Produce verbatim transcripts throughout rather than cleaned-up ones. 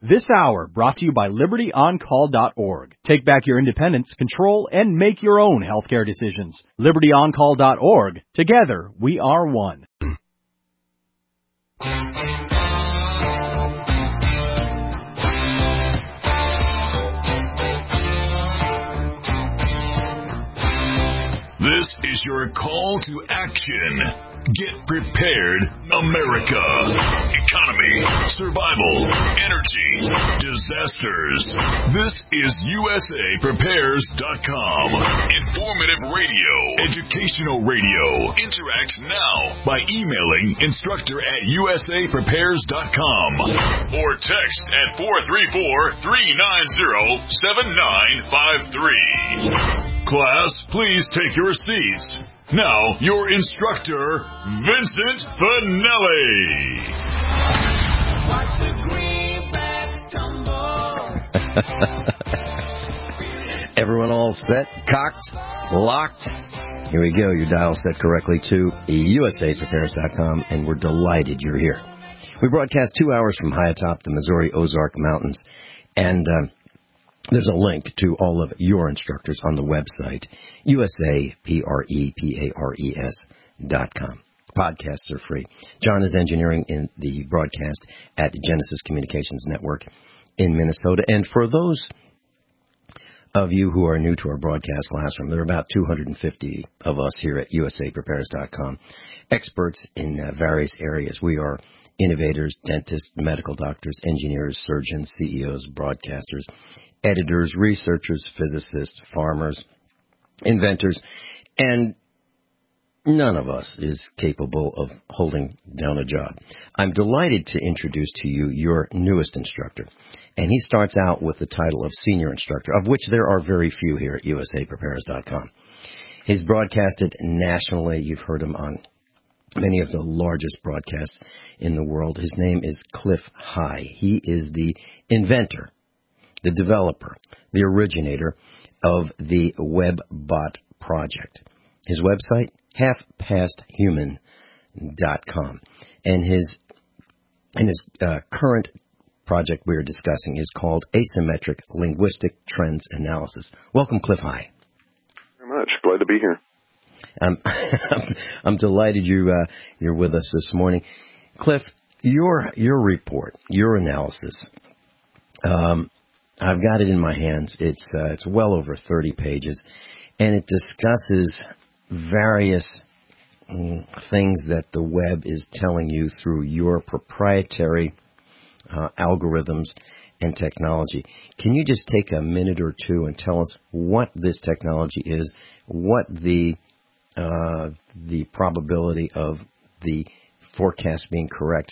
This hour brought to you by Liberty On Call dot org. Take back your independence, control, and make your own healthcare decisions. Liberty On Call dot org. Together, we are one. This is your call to action. Get prepared, America. Economy, survival, energy, disasters. This is U S A Prepares dot com. Informative radio, educational radio. Interact now by emailing instructor at U S A Prepares dot com or text at four three four, three nine zero, seven nine five three. Class, please take your seats. Now, your instructor, Vincent Finelli. Watch the greenbacks tumble. Everyone all set, cocked, locked. Here we go. Your dial set correctly to U S A Prepares dot com, and we're delighted you're here. We broadcast two hours from high atop the Missouri Ozark Mountains, and uh, there's a link to all of your instructors on the website, U S A P R E P A R E S dot com. Podcasts are free. John is engineering in the broadcast at Genesis Communications Network in Minnesota. And for those of you who are new to our broadcast classroom, there are about two hundred fifty of us here at U S A Prepares dot com, experts in uh, various areas. We are innovators, dentists, medical doctors, engineers, surgeons, C E Os, broadcasters, editors, researchers, physicists, farmers, inventors, and none of us is capable of holding down a job. I'm delighted to introduce to you your newest instructor, and he starts out with the title of Senior Instructor, of which there are very few here at U S A Prepares dot com. He's broadcasted nationally. You've heard him on many of the largest broadcasts in the world. His name is Cliff High. He is the inventor, the developer, the originator of the WebBot project. His website, half past human dot com. And his and his uh, current project we're discussing is called Asymmetric Linguistic Trends Analysis. Welcome, Cliff High. Very much. Glad to be here. Um, I'm, I'm delighted you, uh, you're with us this morning. Cliff, your your report, your analysis, um, I've got it in my hands. It's uh, it's well over thirty pages, and it discusses various mm, things that the web is telling you through your proprietary uh, algorithms and technology. Can you just take a minute or two and tell us what this technology is, what the uh, the probability of the forecast being correct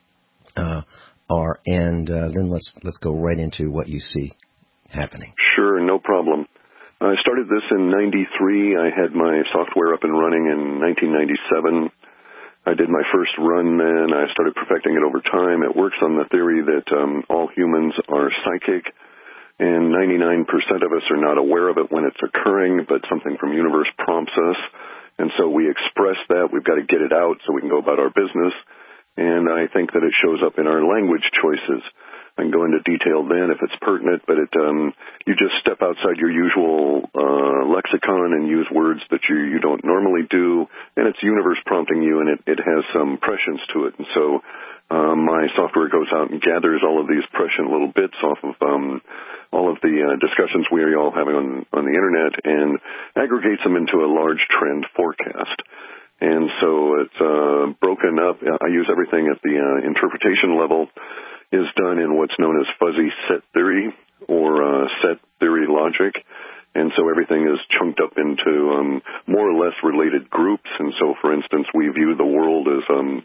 uh, are, and uh, then let's let's go right into what you see happening. Sure, no problem. I started this in ninety-three. I had my software up and running in nineteen ninety-seven. I did my first run then. I started perfecting it over time. It works on the theory that um, all humans are psychic, and ninety-nine percent of us are not aware of it when it's occurring, but something from universe prompts us. And so we express that. We've got to get it out so we can go about our business. And I think that it shows up in our language choices. I can go into detail then if it's pertinent, but it um, you just step outside your usual uh, lexicon and use words that you, you don't normally do, and it's universe prompting you, and it, it has some prescience to it. And so um, my software goes out and gathers all of these prescient little bits off of um, all of the uh, discussions we are all having on, on the Internet and aggregates them into a large trend forecast. And so it's uh, broken up. I use everything at the uh, interpretation level is done in what's known as fuzzy set theory or uh, set theory logic. And so everything is chunked up into um, more or less related groups. And so, for instance, we view the world as um,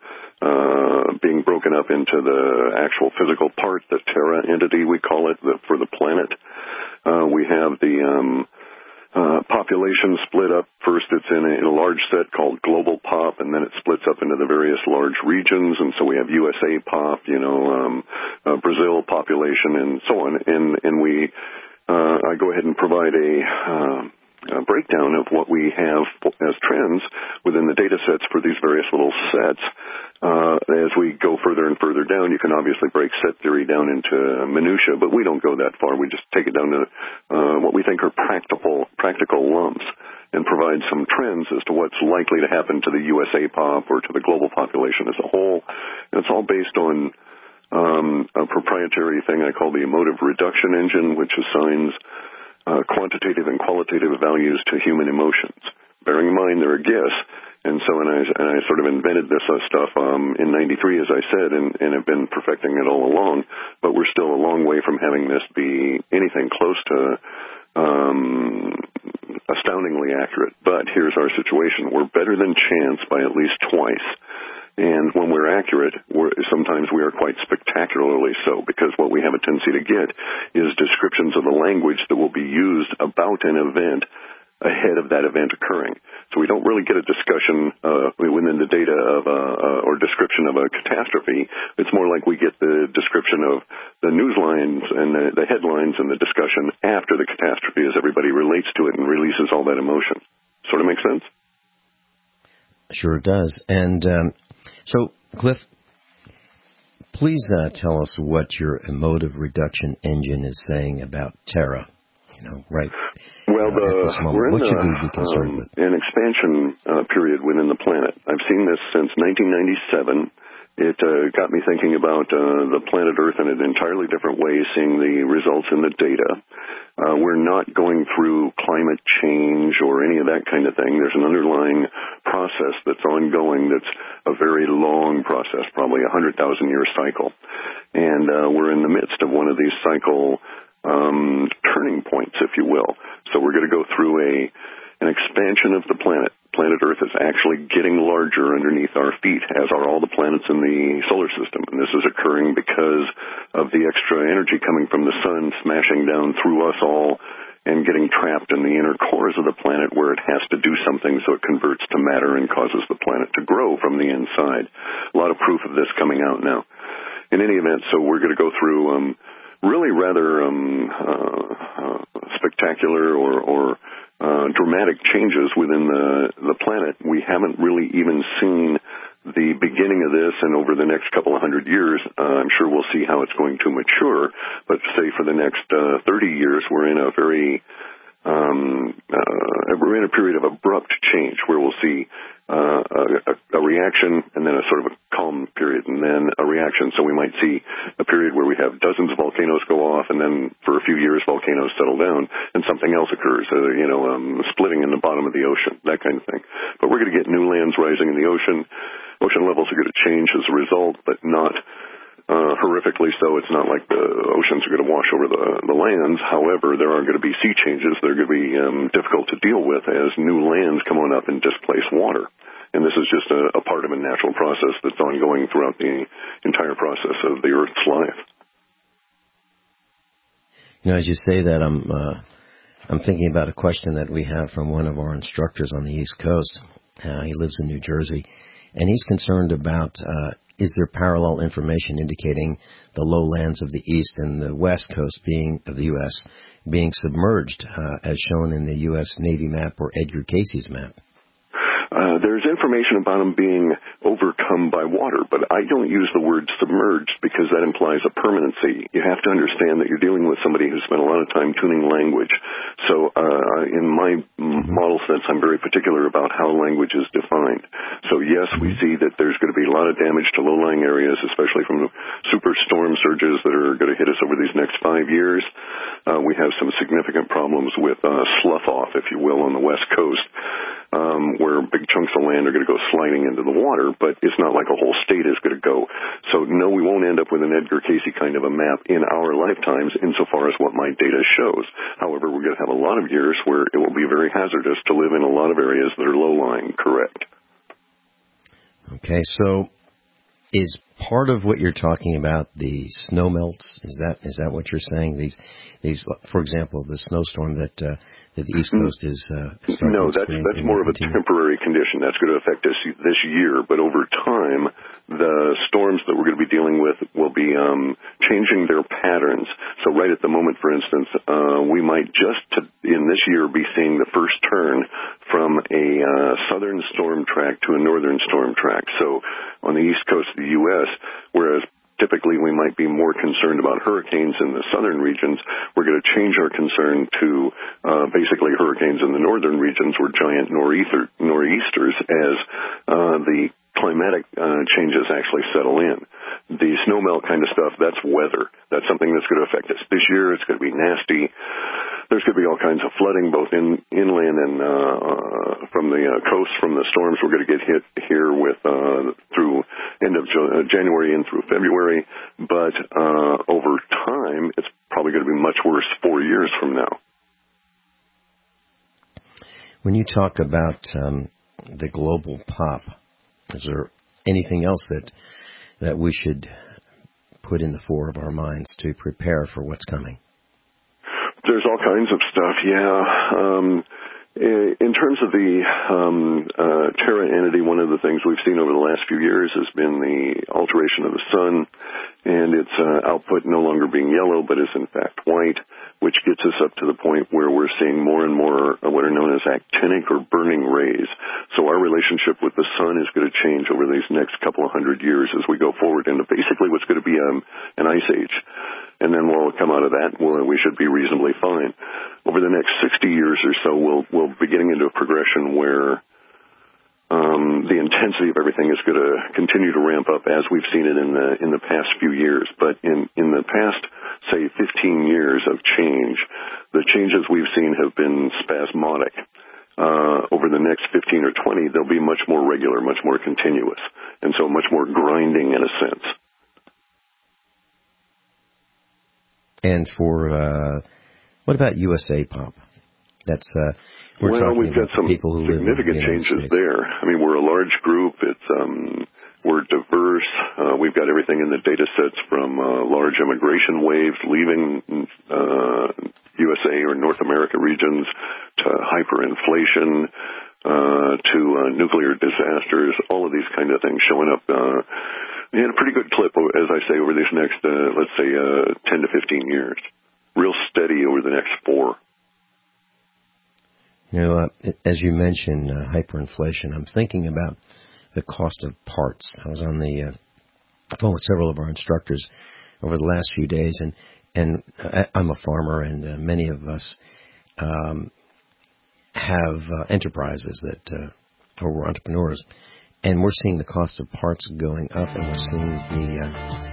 uh, being broken up into the actual physical part, the Terra entity, we call it, the, for the planet. Uh, we have the um, uh, population split up. First, it's in a, in a large set called global pop, and then it splits up into the various large regions. And so we have U S A pop, you know, um, uh, Brazil population, and so on. And, and we... Uh, I go ahead and provide a uh, uh, breakdown of what we have as trends within the data sets for these various little sets. Uh, as we go further and further down, you can obviously break set theory down into minutia, but we don't go that far. We just take it down to uh, what we think are practical, practical lumps and provide some trends as to what's likely to happen to the U S A pop or to the global population as a whole. And it's all based on um, a proprietary thing I call the emotive reduction engine, which assigns uh, quantitative and qualitative values to human emotions. Bearing in mind they're a guess. And so, and I, and I sort of invented this uh, stuff um, in ninety-three, as I said, and, and have been perfecting it all along. But we're still a long way from having this be anything close to um, astoundingly accurate. But here's our situation: we're better than chance by at least twice. And when we're accurate, we're, sometimes we are quite spectacularly so, because what we have a tendency to get is descriptions of the language that will be used about an event ahead of that event occurring. So we don't really get a discussion uh, within the data of a, uh, or description of a catastrophe. It's more like we get the description of the news lines and the, the headlines and the discussion after the catastrophe as everybody relates to it and releases all that emotion. Sort of make sense? Sure it does. And um, so, Cliff, please uh, tell us what your emotive reduction engine is saying about Terra. You know, right. Well, uh, the, we're in what the, should we be concerned um, with? an expansion uh, period within the planet. I've seen this since nineteen ninety-seven. It uh, got me thinking about uh, the planet Earth in an entirely different way, seeing the results in the data. Uh, we're not going through climate change or any of that kind of thing. There's an underlying process that's ongoing that's a very long process, probably a one hundred thousand year cycle. And uh, we're in the midst of one of these cycle Um, turning points, if you will. So we're going to go through a an expansion of the planet. Planet Earth is actually getting larger underneath our feet, as are all the planets in the solar system. And this is occurring because of the extra energy coming from the sun smashing down through us all and getting trapped in the inner cores of the planet, where it has to do something, so it converts to matter and causes the planet to grow from the inside. A lot of proof of this coming out now. In any event, so we're going to go through um, really rather um, uh, uh, spectacular or, or uh, dramatic changes within the, the planet. We haven't really even seen the beginning of this, and over the next couple of hundred years, uh, I'm sure we'll see how it's going to mature. But say for the next uh, thirty years, we're in a very um, uh, we're in a period of abrupt change where we'll see uh, a, a reaction and then a sort of a calm period and then a reaction. So we might see a period where we have dozens of volcanoes go off, and then for a few years volcanoes settle down and something else occurs, uh, you know, um, splitting in the bottom of the ocean, that kind of thing. But we're going to get new lands rising in the ocean. Ocean levels are going to change as a result, but not Uh, horrifically so. It's not like the oceans are going to wash over the, the lands. However, there are going to be sea changes that are going to be um, difficult to deal with as new lands come on up and displace water. And this is just a, a part of a natural process that's ongoing throughout the entire process of the Earth's life. You know, as you say that, I'm uh, I'm thinking about a question that we have from one of our instructors on the East Coast. Uh, he lives in New Jersey, and he's concerned about uh, is there parallel information indicating the lowlands of the East and the West Coast being of the U S being submerged, uh, as shown in the U S Navy map or Edgar Cayce's map? Uh, there's information about them being overcome by water, but I don't use the word submerged because that implies a permanency. You have to understand that you're dealing with somebody who spent a lot of time tuning language. So uh, in my mm-hmm. model sense, I'm very particular about how language is defined. So yes, we see that there's going to be a lot of damage to low-lying areas, especially from the superstorm surges that are going to hit us over these next five years. Uh, we have some significant problems with uh, slough-off, if you will, on the West Coast. Um, where big chunks of land are going to go sliding into the water, but it's not like a whole state is going to go. So, no, we won't end up with an Edgar Cayce kind of a map in our lifetimes insofar as what my data shows. However, we're going to have a lot of years where it will be very hazardous to live in a lot of areas that are low-lying, correct? Okay, so is part of what you're talking about the snow melts? Is that is that what you're saying? These, these, for example, the snowstorm that uh, that the East Coast is uh, starting no, to that's experience that's more of a continue? temporary condition. That's going to affect us this year, but over time, the storms that we're going to be dealing with will be um, changing their patterns. So right at the moment, for instance, uh, we might just to, in this year be seeing the first turn from a uh, southern storm track to a northern storm track. So on the east coast of the U S, whereas typically we might be more concerned about hurricanes in the southern regions, we're going to change our concern to uh, basically hurricanes in the northern regions or giant nor'easter, nor'easters as uh, the climatic uh, changes actually settle in. The snowmelt kind of stuff, that's weather. That's something that's going to affect us this year. It's going to be nasty. There's going to be all kinds of flooding, both in inland and uh, from the uh, coast, from the storms we're going to get hit here with uh, through end of January and through February. But uh, over time, it's probably going to be much worse four years from now. When you talk about um, the global pop, is there anything else that that we should put in the fore of our minds to prepare for what's coming? There's all kinds of stuff, yeah. Um, in terms of the um, uh, Terra entity, one of the things we've seen over the last few years has been the alteration of the sun and its uh, output no longer being yellow but is in fact white, which gets us up to the point where we're seeing more and more of what are known as actinic or burning rays. So our relationship with the sun is going to change over these next couple of hundred years as we go forward into basically what's going to be um, an ice age. And then we'll come out of that, well, we should be reasonably fine. Over the next sixty years or so, we'll, we'll be getting into a progression where um, the intensity of everything is going to continue to ramp up as we've seen it in the in the past few years. But in, in the past, say, fifteen years of change, the changes we've seen have been spasmodic. Uh, over the next fifteen or twenty, they'll be much more regular, much more continuous, and so much more grinding in a sense. And for, uh, what about U S A Pop? That's, uh, we're well, talking we've about got some people who significant live in the changes States. there. I mean, we're a large group. It's, um, we're diverse. Uh, we've got everything in the data sets from, uh, large immigration waves leaving, uh, U S A or North America regions to hyperinflation, uh, to, uh, nuclear disasters, all of these kind of things showing up, uh, in a pretty good clip, as I say, over these next, uh, let's say, uh, ten to fifteen years. Real steady over the next four. You know, uh, as you mentioned, uh, hyperinflation, I'm thinking about the cost of parts. I was on the uh, phone with several of our instructors over the last few days, and, and I, I'm a farmer, and uh, many of us um, have uh, enterprises that uh, or we're entrepreneurs. And we're seeing the cost of parts going up, and we're seeing the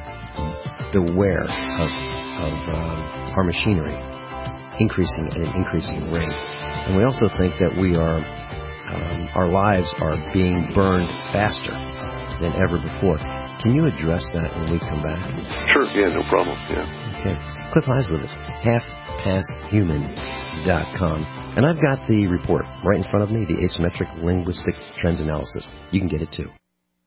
uh, the wear of, of uh, our machinery increasing at an increasing rate. And we also think that we are um, our lives are being burned faster than ever before. Can you address that when we come back? Sure, yeah, no problem. Yeah. Okay. Cliff High's with us, half past human dot com. And I've got the report right in front of me, the Asymmetric Linguistic Trends Analysis. You can get it too.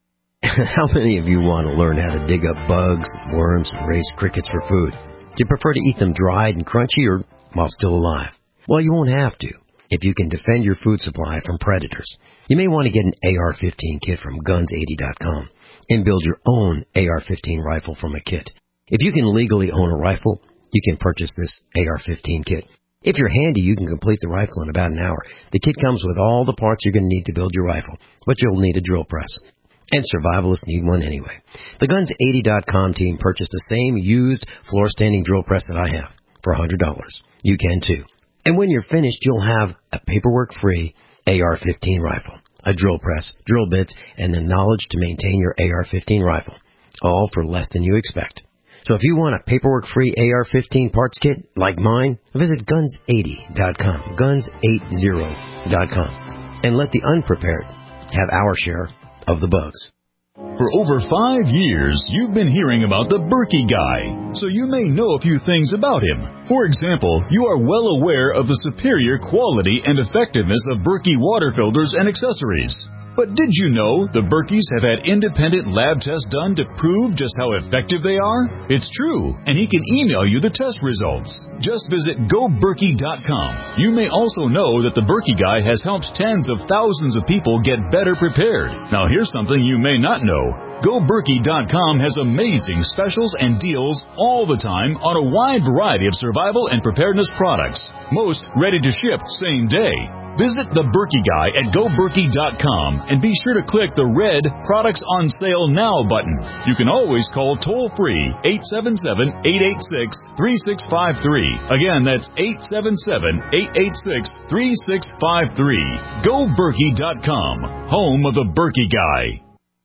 How many of you want to learn how to dig up bugs, worms, and raise crickets for food? Do you prefer to eat them dried and crunchy or while still alive? Well, you won't have to if you can defend your food supply from predators. You may want to get an A R fifteen kit from guns eighty dot com and build your own A R fifteen rifle from a kit. If you can legally own a rifle, you can purchase this A R fifteen kit. If you're handy, you can complete the rifle in about an hour. The kit comes with all the parts you're going to need to build your rifle, but you'll need a drill press. And survivalists need one anyway. The guns eighty dot com team purchased the same used floor-standing drill press that I have for one hundred dollars. You can too. And when you're finished, you'll have a paperwork-free A R fifteen rifle, a drill press, drill bits, and the knowledge to maintain your A R fifteen rifle, all for less than you expect. So if you want a paperwork-free A R fifteen parts kit like mine, visit guns eighty dot com, guns eighty dot com, and let the unprepared have our share of the bugs. For over five years, you've been hearing about the Berkey Guy, so you may know a few things about him. For example, you are well aware of the superior quality and effectiveness of Berkey water filters and accessories. But did you know the Berkeys have had independent lab tests done to prove just how effective they are? It's true, and he can email you the test results. Just visit go berkey dot com. You may also know that the Berkey Guy has helped tens of thousands of people get better prepared. Now here's something you may not know. Go Berkey dot com has amazing specials and deals all the time on a wide variety of survival and preparedness products. Most ready to ship same day. Visit the Berkey Guy at Go Berkey dot com and be sure to click the red Products on Sale Now button. You can always call toll-free eight seven seven, eight eight six, three six five three. Again, that's eight seven seven, eight eight six, three six five three. Go Berkey dot com, home of the Berkey Guy.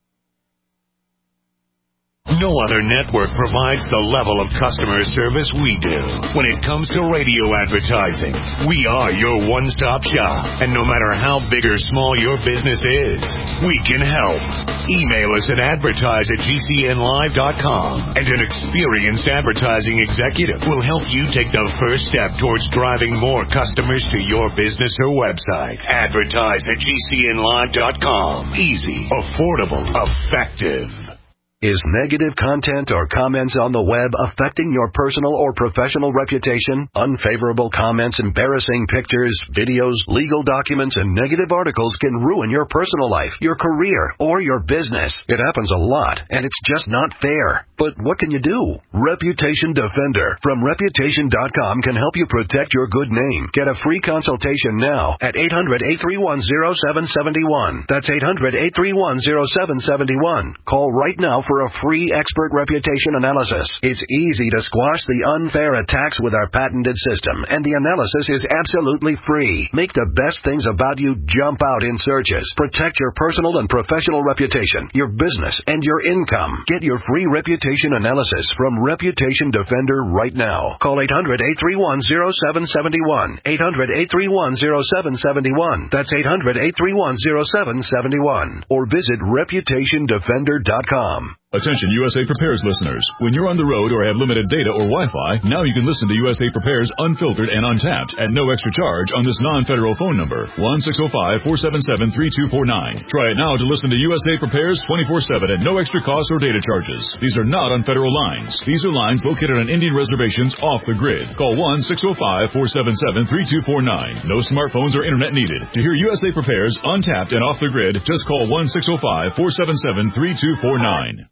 No other network provides the level of customer service we do. When it comes to radio advertising, we are your one-stop shop. And no matter how big or small your business is, we can help. Email us at advertise at G C N live dot com, and an experienced advertising executive will help you take the first step towards driving more customers to your business or website. Advertise at G C N live dot com. Easy, affordable, effective. Is negative content or comments on the web affecting your personal or professional reputation? Unfavorable comments, embarrassing pictures, videos, legal documents, and negative articles can ruin your personal life, your career, or your business. It happens a lot, and it's just not fair. But what can you do? Reputation Defender from Reputation dot com can help you protect your good name. Get a free consultation now at eight hundred, eight three one, zero seven seven one. That's eight hundred, eight three one, zero seven seven one. Call right now for a free expert reputation analysis. It's easy to squash the unfair attacks with our patented system, and the analysis is absolutely free. Make the best things about you jump out in searches. Protect your personal and professional reputation, your business, and your income. Get your free reputation analysis from Reputation Defender right now. Call eight hundred, eight three one, zero seven seven one. eight hundred, eight three one, zero seven seven one. That's eight hundred, eight three one, zero seven seven one. Or visit Reputation Defender dot com. Attention U S A Prepares listeners. When you're on the road or have limited data or Wi-Fi, now you can listen to U S A Prepares unfiltered and untapped at no extra charge on this non-federal phone number, one six zero five, four seven seven, three two four nine. Try it now to listen to U S A Prepares twenty-four seven at no extra cost or data charges. These are not on federal lines. These are lines located on Indian reservations off the grid. Call one six zero five, four seven seven, three two four nine. No smartphones or internet needed. To hear U S A Prepares untapped and off the grid, just call one six zero five, four seven seven, three two four nine.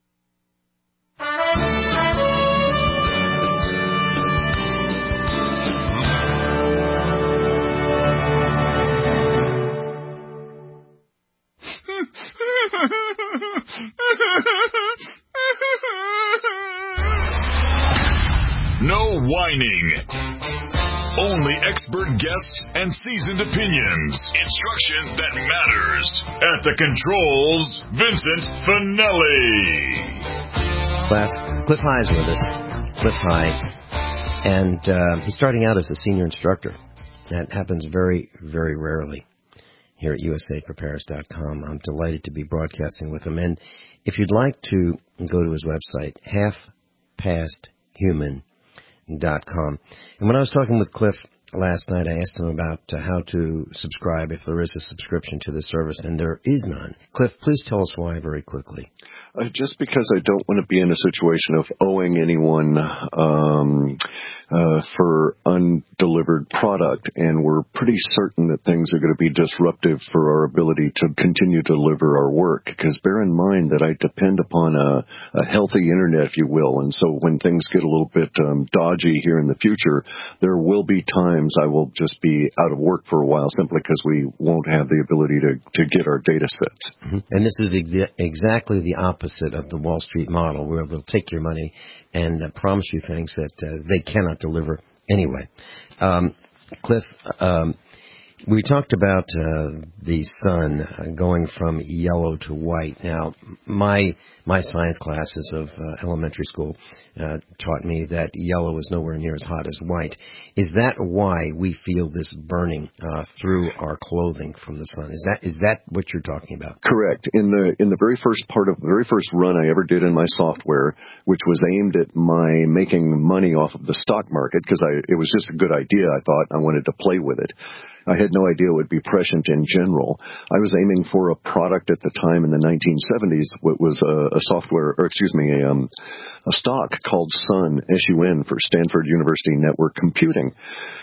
No whining. Only expert guests and seasoned opinions. Instruction that matters. At the controls, Vincent Finelli. Class, Cliff High is with us. Cliff High. And uh, he's starting out as a senior instructor. That happens very, very rarely here at U S A Prepares dot com. I'm delighted to be broadcasting with him. And if you'd like to go to his website, half past human dot com. And when I was talking with Cliff last night, I asked him about uh, how to subscribe, if there is a subscription to the service, and there is none. Cliff, please tell us why very quickly. Uh, just because I don't want to be in a situation of owing anyone um, uh, for undelivered product, and we're pretty certain that things are going to be disruptive for our ability to continue to deliver our work. Because bear in mind that I depend upon a, a healthy internet, if you will, and so when things get a little bit um, dodgy here in the future, there will be times I will just be out of work for a while simply because we won't have the ability to, to get our data sets. Mm-hmm. And this is exa- exactly the opposite of the Wall Street model, where they'll take your money and uh, promise you things that uh, they cannot deliver anyway. Um, Cliff, um, we talked about uh, the sun going from yellow to white. Now, my my science classes of uh, elementary school uh, taught me that yellow is nowhere near as hot as white. Is that why we feel this burning uh, through our clothing from the sun? Is that is that what you're talking about? Correct. In the in the very first part of the very first run I ever did in my software, which was aimed at my making money off of the stock market, because I it was just a good idea. I thought I wanted to play with it. I had no idea it would be prescient in general. I was aiming for a product at the time in the nineteen seventies, what was a, a software, or excuse me, a, um, a stock called Sun, S U N, for Stanford University Network Computing.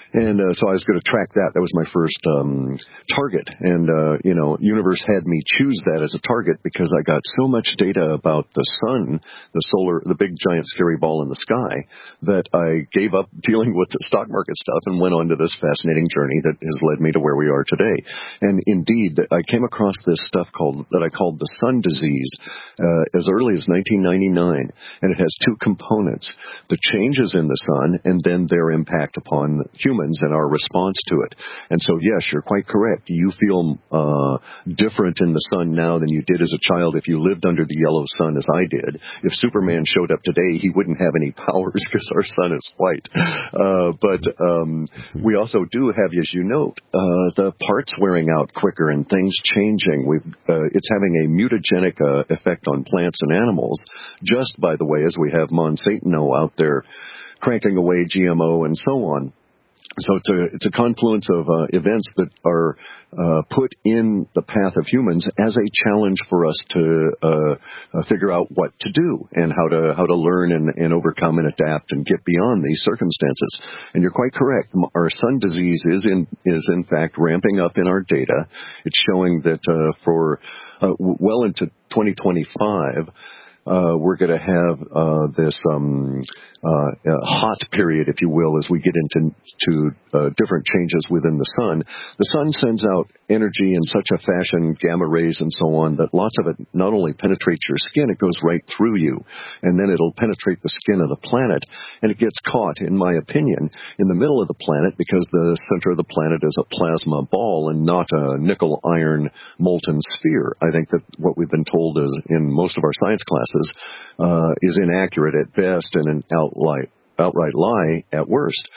And uh, so I was going to track that. That was my first um, target. And, uh, you know, Universe had me choose that as a target because I got so much data about the sun, the solar, the big giant scary ball in the sky, that I gave up dealing with the stock market stuff and went on to this fascinating journey that has led me to where we are today. And indeed, I came across this stuff called that I called the sun disease uh, as early as nineteen ninety-nine. And it has two components, the changes in the sun and then their impact upon humans and our response to it. And so, yes, you're quite correct. You feel uh, different in the sun now than you did as a child if you lived under the yellow sun as I did. If Superman showed up today, he wouldn't have any powers because our sun is white. Uh, but um, we also do have, as you note, uh, the parts wearing out quicker and things changing. We've, uh, it's having a mutagenic uh, effect on plants and animals, just by the way, as we have Monsanto out there cranking away G M O and so on. So it's a, it's a confluence of uh, events that are uh, put in the path of humans as a challenge for us to uh, uh, figure out what to do and how to how to learn and, and overcome and adapt and get beyond these circumstances. And you're quite correct. Our sun disease is in is in fact ramping up in our data. It's showing that uh, for uh, well into twenty twenty-five. Uh, we're going to have uh, this um, uh, uh, hot period, if you will, as we get into to, uh, different changes within the sun. The sun sends out energy in such a fashion, gamma rays and so on, that lots of it not only penetrates your skin, it goes right through you, and then it'll penetrate the skin of the planet, and it gets caught, in my opinion, in the middle of the planet because the center of the planet is a plasma ball and not a nickel-iron molten sphere. I think that what we've been told is in most of our science classes Uh, is inaccurate at best and an outright, outright lie at worst.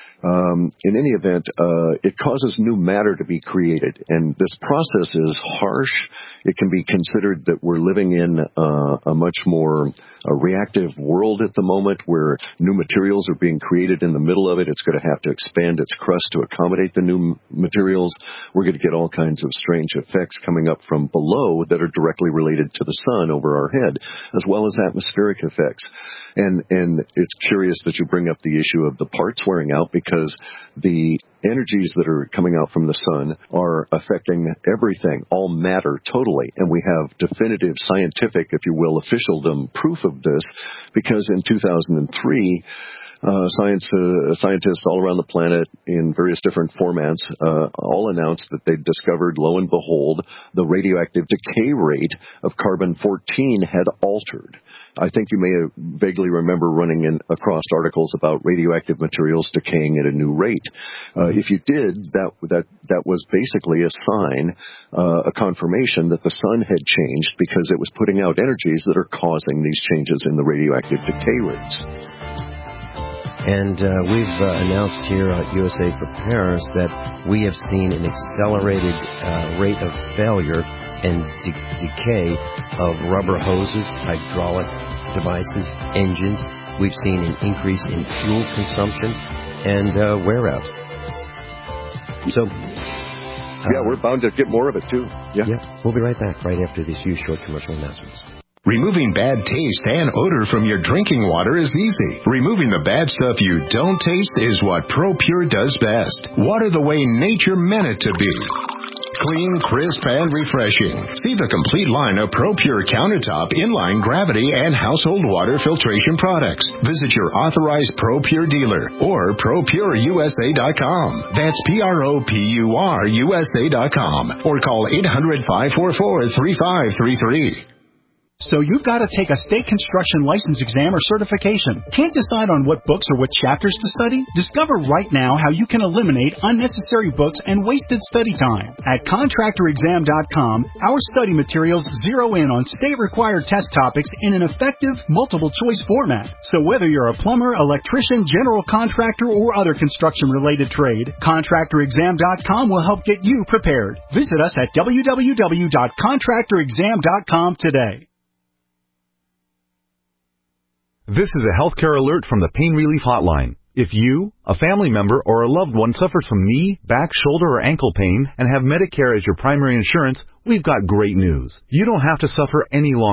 Um, in any event, uh, it causes new matter to be created, and this process is harsh. It can be considered that we're living in uh, a much more a reactive world at the moment where new materials are being created in the middle of it. It's going to have to expand its crust to accommodate the new materials. We're going to get all kinds of strange effects coming up from below that are directly related to the sun over our head, as well as atmospheric effects. And, and it's curious that you bring up the issue of the parts wearing out, because the energies that are coming out from the sun are affecting everything, all matter totally. And we have definitive scientific, if you will, officialdom proof of this, because in two thousand three, Uh, science, uh, scientists all around the planet in various different formats uh, all announced that they'd discovered, lo and behold, the radioactive decay rate of carbon fourteen had altered. I think you may vaguely remember running in across articles about radioactive materials decaying at a new rate. Uh, if you did, that that that was basically a sign, uh, a confirmation that the sun had changed because it was putting out energies that are causing these changes in the radioactive decay rates. And uh, we've uh, announced here at U S A Prepares that we have seen an accelerated uh, rate of failure and de- decay of rubber hoses, hydraulic devices, engines. We've seen an increase in fuel consumption and uh, wear out. So, uh, yeah, we're bound to get more of it, too. Yeah. yeah, we'll be right back right after these few short commercial announcements. Removing bad taste and odor from your drinking water is easy. Removing the bad stuff you don't taste is what ProPure does best. Water the way nature meant it to be. Clean, crisp, and refreshing. See the complete line of ProPure countertop, inline, gravity, and household water filtration products. Visit your authorized ProPure dealer or Pro Pure U S A dot com. That's P R O P U R U S A dot com. Or call eight hundred, five four four, three five three three. So you've got to take a state construction license exam or certification. Can't decide on what books or what chapters to study? Discover right now how you can eliminate unnecessary books and wasted study time. At contractor exam dot com, our study materials zero in on state-required test topics in an effective, multiple-choice format. So whether you're a plumber, electrician, general contractor, or other construction-related trade, contractor exam dot com will help get you prepared. Visit us at w w w dot contractor exam dot com today. This is a healthcare alert from the Pain Relief Hotline. If you, a family member, or a loved one suffers from knee, back, shoulder, or ankle pain and have Medicare as your primary insurance, we've got great news. You don't have to suffer any longer.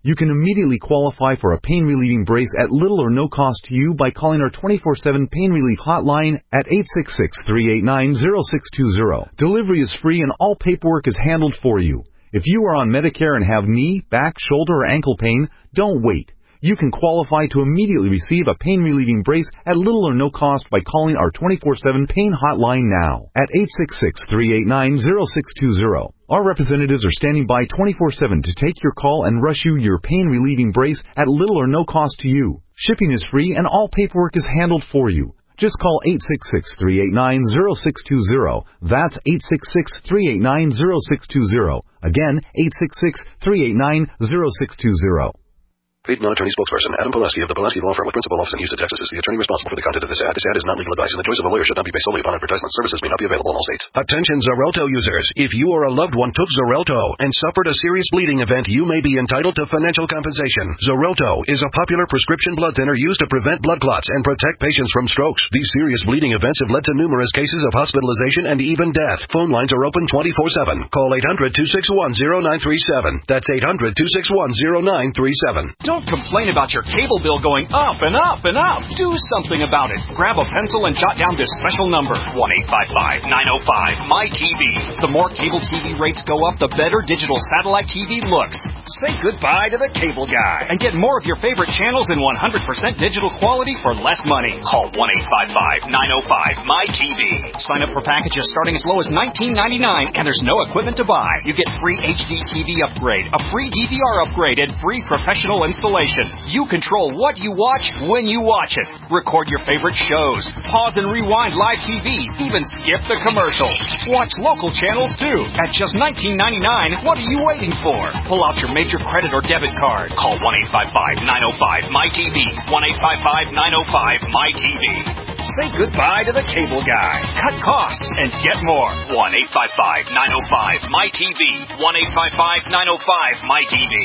You can immediately qualify for a pain-relieving brace at little or no cost to you by calling our twenty-four seven Pain Relief hotline at eight six six, three eight nine, zero six two zero. Delivery is free and all paperwork is handled for you. If you are on Medicare and have knee, back, shoulder, or ankle pain, don't wait. You can qualify to immediately receive a pain-relieving brace at little or no cost by calling our twenty-four seven Pain Hotline now at eight six six, three eight nine, zero six two zero. Our representatives are standing by twenty-four seven to take your call and rush you your pain-relieving brace at little or no cost to you. Shipping is free and all paperwork is handled for you. Just call eight six six, three eight nine, zero six two zero. That's eight six six, three eight nine, zero six two zero. Again, eight six six, three eight nine, zero six two zero. Paid non-attorney spokesperson Adam Pulaski of the Pulaski Law Firm with principal office in Houston, Texas is the attorney responsible for the content of this ad. This ad is not legal advice and the choice of a lawyer should not be based solely upon advertisement. Services may not be available in all states. Attention Xarelto users. If you or a loved one took Xarelto and suffered a serious bleeding event, you may be entitled to financial compensation. Xarelto is a popular prescription blood thinner used to prevent blood clots and protect patients from strokes. These serious bleeding events have led to numerous cases of hospitalization and even death. Phone lines are open twenty-four seven. Call eight hundred, two six one, zero nine three seven. That's eight hundred, two six one, zero nine three seven. Don't complain about your cable bill going up and up and up. Do something about it. Grab a pencil and jot down this special number, one eight five five, nine oh five, M Y T V. The more cable T V rates go up, the better digital satellite T V looks. Say goodbye to the cable guy and get more of your favorite channels in one hundred percent digital quality for less money. Call one eight five five, nine oh five, M Y T V. Sign up for packages starting as low as nineteen ninety-nine and there's no equipment to buy. You get free H D T V upgrade, a free D V R upgrade, and free professional installation. You control what you watch when you watch it. Record your favorite shows. Pause and rewind live T V. Even skip the commercials. Watch local channels too. At just nineteen ninety-nine, what are you waiting for? Pull out your major credit or debit card. Call one eight five five, nine oh five, M Y T V. one eight five five, nine oh five, M Y T V. Say goodbye to the cable guy. Cut costs and get more. one eight five five, nine oh five, M Y T V. one eight five five, nine oh five, M Y T V.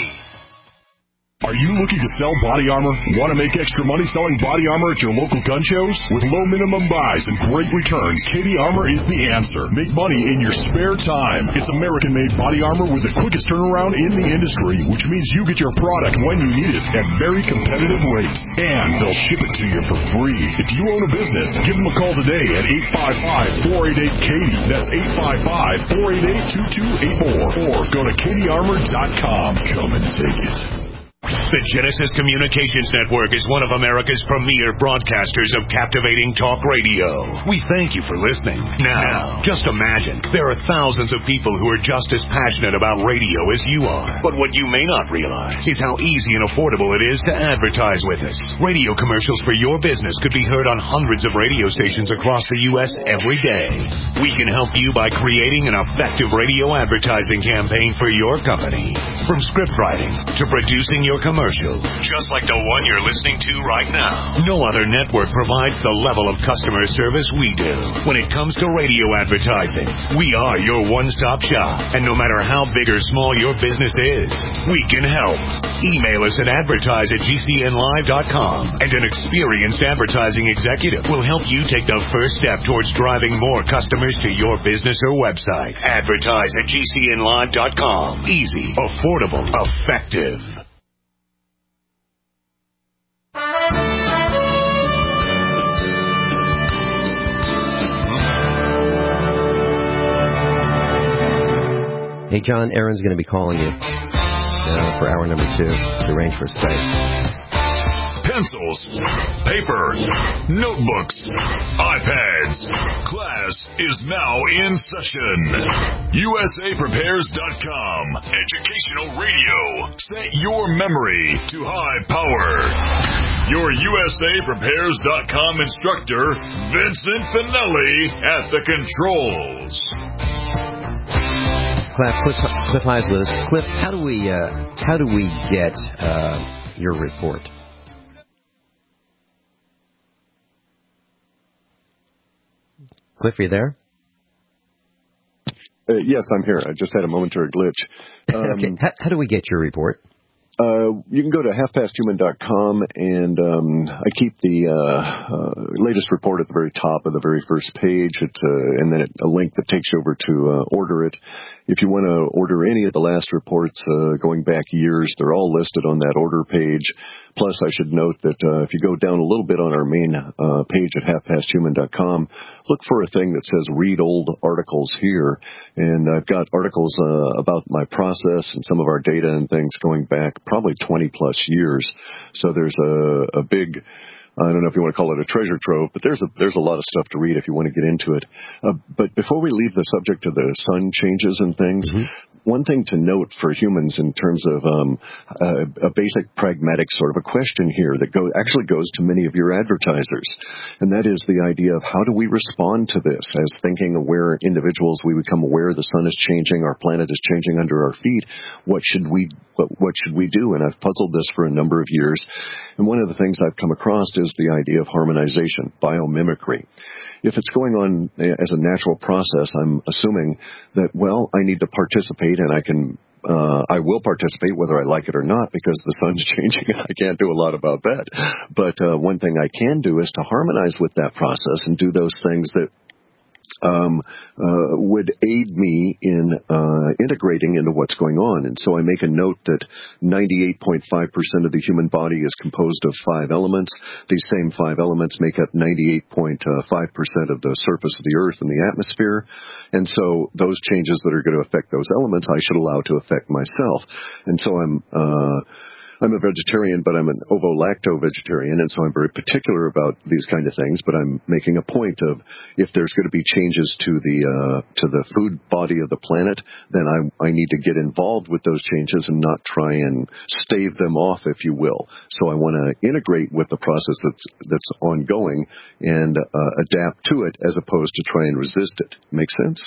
Are you looking to sell body armor? Want to make extra money selling body armor at your local gun shows? With low minimum buys and great returns, K D Armor is the answer. Make money in your spare time. It's American-made body armor with the quickest turnaround in the industry, which means you get your product when you need it at very competitive rates. And they'll ship it to you for free. If you own a business, give them a call today at eight five five, four eight eight, K D Y. That's eight five five, four eight eight, two two eight four. Or go to K D armor dot com. Come and take it. The Genesis Communications Network is one of America's premier broadcasters of captivating talk radio. We thank you for listening. Now, just imagine, there are thousands of people who are just as passionate about radio as you are. But what you may not realize is how easy and affordable it is to advertise with us. Radio commercials for your business could be heard on hundreds of radio stations across the U S every day. We can help you by creating an effective radio advertising campaign for your company. From script writing to producing your commercial, just like the one you're listening to right now. No other network provides the level of customer service we do. When it comes to radio advertising, we are your one-stop shop. And no matter how big or small your business is, we can help. Email us at advertise at G C N live dot com, and an experienced advertising executive will help you take the first step towards driving more customers to your business or website. Advertise at G C N live dot com. Easy, affordable, effective. Hey, John, Aaron's going to be calling you uh, for hour number two to arrange for Skype. Pencils, paper, notebooks, iPads. Class is now in session. U S A Prepares dot com. Educational radio. Set your memory to high power. Your U S A Prepares dot com instructor, Vincent Finelli, at the controls. Cliff, Cliff High's with us. Cliff, how do we uh, how do we get uh, your report? Cliff, are you there? Uh, yes, I'm here. I just had a momentary glitch. Um, okay. How, how do we get your report? Uh, you can go to half past human dot com, and um, I keep the uh, uh, latest report at the very top of the very first page, it's, uh, and then it, a link that takes you over to uh, order it. if you want to order any of the last reports uh, going back years, they're all listed on that order page. Plus, I should note that uh, if you go down a little bit on our main uh, page at half past human dot com, look for a thing that says read old articles here. And I've got articles uh, about my process and some of our data and things going back probably twenty plus years. So there's a, a big, I don't know if you want to call it a treasure trove, but there's a there's a lot of stuff to read if you want to get into it. Uh, but before we leave the subject of the sun changes and things, mm-hmm. one thing to note for humans in terms of um, a, a basic pragmatic sort of a question here that go, actually goes to many of your advertisers, and that is the idea of how do we respond to this? As thinking aware individuals, we become aware the sun is changing, our planet is changing under our feet. What should we what, what should we do? And I've puzzled this for a number of years, and one of the things I've come across is the idea of harmonization, biomimicry. If it's going on as a natural process, I'm assuming that, well, I need to participate, and I can, uh, I will participate whether I like it or not, because the sun's changing and I can't do a lot about that. But uh, one thing I can do is to harmonize with that process and do those things that Um, uh, would aid me in uh, integrating into what's going on. And so I make a note that ninety-eight point five percent of the human body is composed of five elements. These same five elements make up ninety-eight point five percent of the surface of the Earth and the atmosphere. And so those changes that are going to affect those elements, I should allow to affect myself. And so I'm... Uh, I'm a vegetarian, but I'm an ovo-lacto vegetarian, and so I'm very particular about these kind of things. But I'm making a point of if there's going to be changes to the uh, to the food body of the planet, then I, I need to get involved with those changes and not try and stave them off, if you will. So I want to integrate with the process that's that's ongoing and uh, adapt to it, as opposed to try and resist it. Make sense?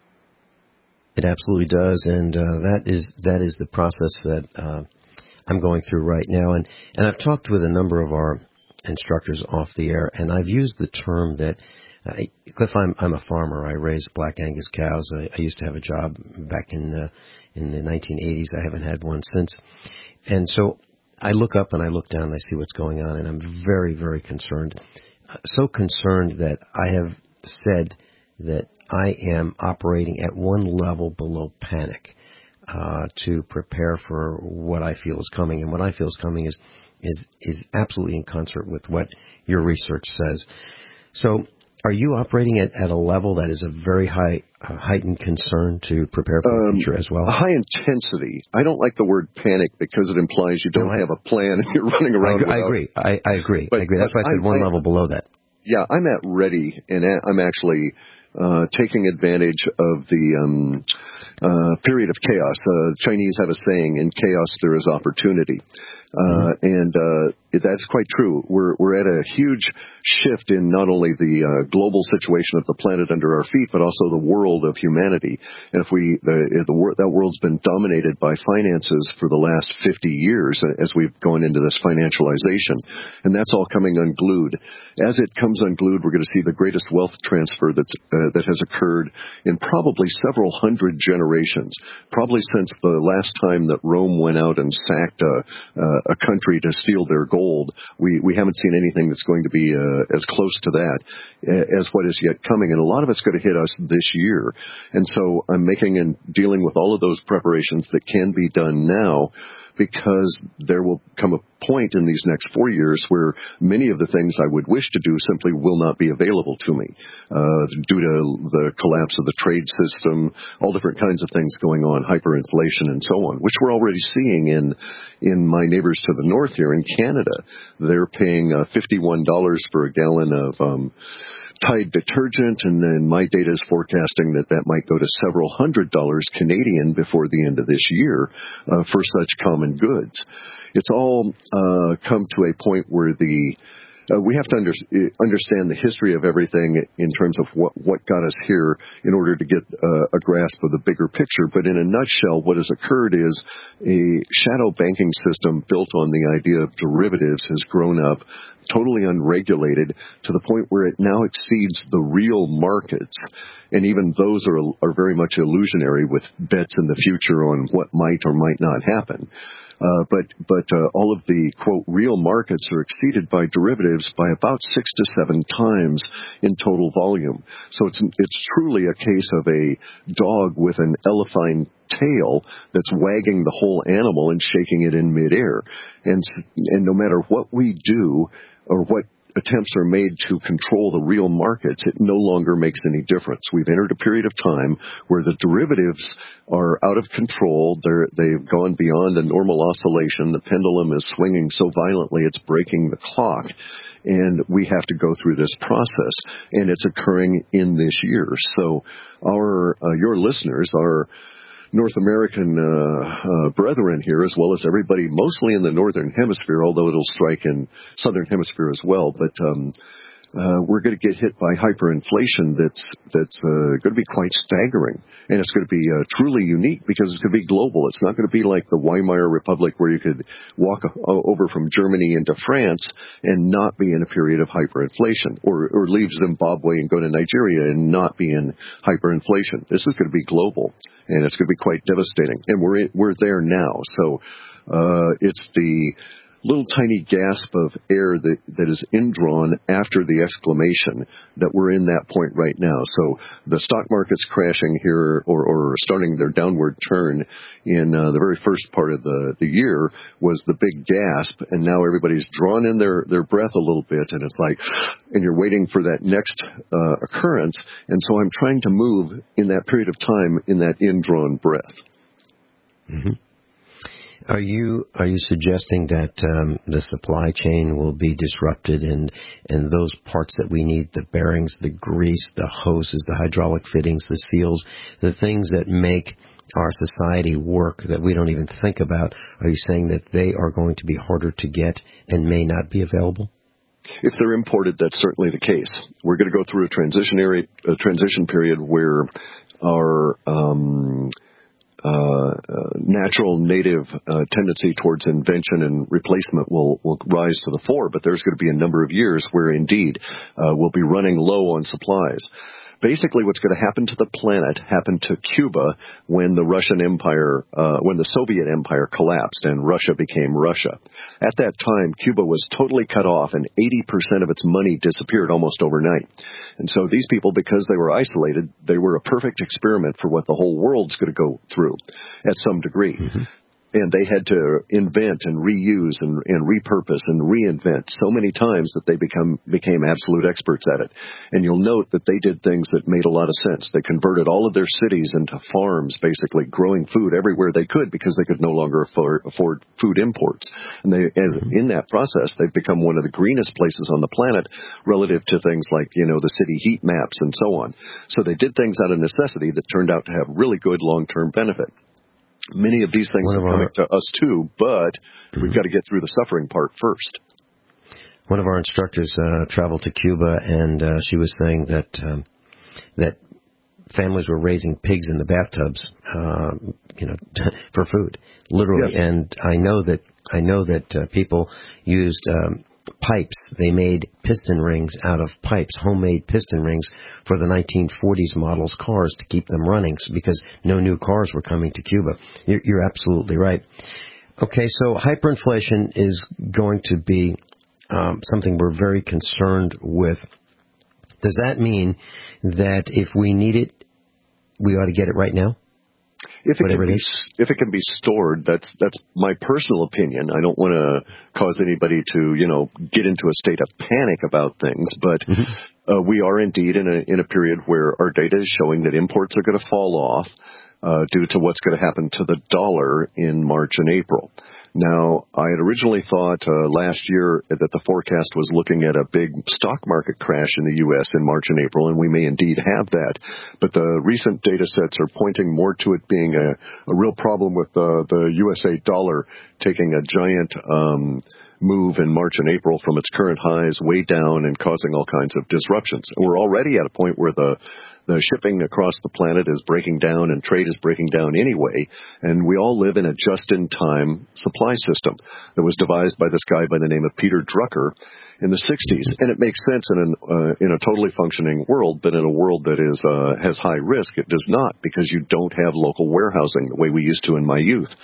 It absolutely does, and uh, that is that is the process that Uh I'm going through right now, and, and I've talked with a number of our instructors off the air, and I've used the term that, uh, Cliff, I'm, I'm a farmer. I raise Black Angus cows. I, I used to have a job back in the, in the nineteen eighties. I haven't had one since. And so I look up and I look down and I see what's going on, and I'm very, very concerned. So concerned that I have said that I am operating at one level below panic. Uh, to prepare for what I feel is coming, and what I feel is coming is is is absolutely in concert with what your research says. So, are you operating at, at a level that is a very high uh, heightened concern to prepare for the um, future as well? High intensity. I don't like the word panic because it implies you don't no, have a plan and you're running around. I, I agree. I, I agree. But, I agree. That's why I said I, one I, level below that. Yeah, I'm at ready, and I'm actually uh, taking advantage of the um, uh, period of chaos. Uh, Chinese have a saying, in chaos there is opportunity. Uh, mm-hmm. And uh, that's quite true. We're we're at a huge shift in not only the uh, global situation of the planet under our feet, but also the world of humanity. And if we the, the that world's been dominated by finances for the last fifty years as we've gone into this financialization, and that's all coming unglued. As it comes unglued, we're going to see the greatest wealth transfer that's uh, that has occurred in probably several hundred generations, probably since the last time that Rome went out and sacked a. Uh, a country to steal their gold. We we haven't seen anything that's going to be uh, as close to that as what is yet coming, and a lot of it's going to hit us this year. And so I'm making and dealing with all of those preparations that can be done now, because there will come a point in these next four years where many of the things I would wish to do simply will not be available to me uh, due to the collapse of the trade system, all different kinds of things going on, hyperinflation and so on, which we're already seeing in in my neighbors to the north here in Canada. They're paying uh, fifty-one dollars for a gallon of um Tide detergent, and then my data is forecasting that that might go to several hundred dollars Canadian before the end of this year uh, for such common goods. It's all uh, come to a point where the Uh, we have to under, understand the history of everything in terms of what, what got us here in order to get uh, a grasp of the bigger picture. But in a nutshell, what has occurred is a shadow banking system built on the idea of derivatives has grown up totally unregulated to the point where it now exceeds the real markets. And even those are, are very much illusionary with bets in the future on what might or might not happen. Uh, but but uh, all of the, quote, real markets are exceeded by derivatives by about six to seven times in total volume. So it's it's truly a case of a dog with an elephine tail that's wagging the whole animal and shaking it in midair. And and no matter what we do or what attempts are made to control the real markets, it no longer makes any difference. We've entered a period of time where the derivatives are out of control. They're, they've gone beyond a normal oscillation. The pendulum is swinging so violently it's breaking the clock. And we have to go through this process, and it's occurring in this year. So our uh, your listeners are North American uh, uh, brethren here, as well as everybody mostly in the Northern Hemisphere, although it'll strike in Southern Hemisphere as well. But um, uh, we're going to get hit by hyperinflation that's that's uh, going to be quite staggering. And it's going to be uh, truly unique because it's going to be global. It's not going to be like the Weimar Republic where you could walk uh, over from Germany into France and not be in a period of hyperinflation, or, or leave Zimbabwe and go to Nigeria and not be in hyperinflation. This is going to be global, and it's going to be quite devastating. And we're in, we're there now. So uh, it's the little tiny gasp of air that, that is indrawn after the exclamation that we're in that point right now. So the stock market's crashing here, or, or starting their downward turn in uh, the very first part of the, the year was the big gasp, and now everybody's drawn in their, their breath a little bit, and it's like, and you're waiting for that next uh, occurrence, and so I'm trying to move in that period of time in that indrawn breath. Mm-hmm. Are you are you suggesting that um, the supply chain will be disrupted, and and those parts that we need, the bearings, the grease, the hoses, the hydraulic fittings, the seals, the things that make our society work that we don't even think about, are you saying that they are going to be harder to get and may not be available? If they're imported, that's certainly the case. We're going to go through a transitionary a transition period where our um Uh, uh, natural native uh, tendency towards invention and replacement will, will rise to the fore, but there's going to be a number of years where indeed uh, we'll be running low on supplies. Basically, what's going to happen to the planet happened to Cuba when the Russian Empire, uh, when the Soviet Empire collapsed and Russia became Russia. At that time, Cuba was totally cut off, and eighty percent of its money disappeared almost overnight. And so these people, because they were isolated, they were a perfect experiment for what the whole world's going to go through at some degree. Mm-hmm. And they had to invent and reuse and, and repurpose and reinvent so many times that they become became absolute experts at it. And you'll note that they did things that made a lot of sense. They converted all of their cities into farms, basically growing food everywhere they could because they could no longer afford, afford food imports. And they, as in that process, they've become one of the greenest places on the planet relative to things like, you know, the city heat maps and so on. So they did things out of necessity that turned out to have really good long-term benefit. Many of these things are coming our, to us too, but mm-hmm. we've got to get through the suffering part first. One of our instructors uh, traveled to Cuba, and uh, she was saying that um, that families were raising pigs in the bathtubs, uh, you know, for food, literally. Yes. And I know that I know that uh, people used um, pipes. They made piston rings out of pipes, homemade piston rings for the nineteen forties models cars to keep them running because no new cars were coming to Cuba. You're, you're absolutely right. Okay, so hyperinflation is going to be um, something we're very concerned with. Does that mean that if we need it, we ought to get it right now? If it, can be, if it can be stored, that's that's my personal opinion. I don't want to cause anybody to, you know, get into a state of panic about things, but mm-hmm. uh, we are indeed in a in a period where our data is showing that imports are going to fall off uh, due to what's going to happen to the dollar in March and April. Now, I had originally thought uh, last year that the forecast was looking at a big stock market crash in the U S in March and April, and we may indeed have that. But the recent data sets are pointing more to it being a, a real problem with uh, the U S A dollar taking a giant um, move in March and April from its current highs way down and causing all kinds of disruptions. And we're already at a point where the The shipping across the planet is breaking down and trade is breaking down anyway, and we all live in a just-in-time supply system that was devised by this guy by the name of Peter Drucker in the sixties. And it makes sense in, an, uh, in a totally functioning world, but in a world that is uh, has high risk, it does not, because you don't have local warehousing the way we used to in my youth.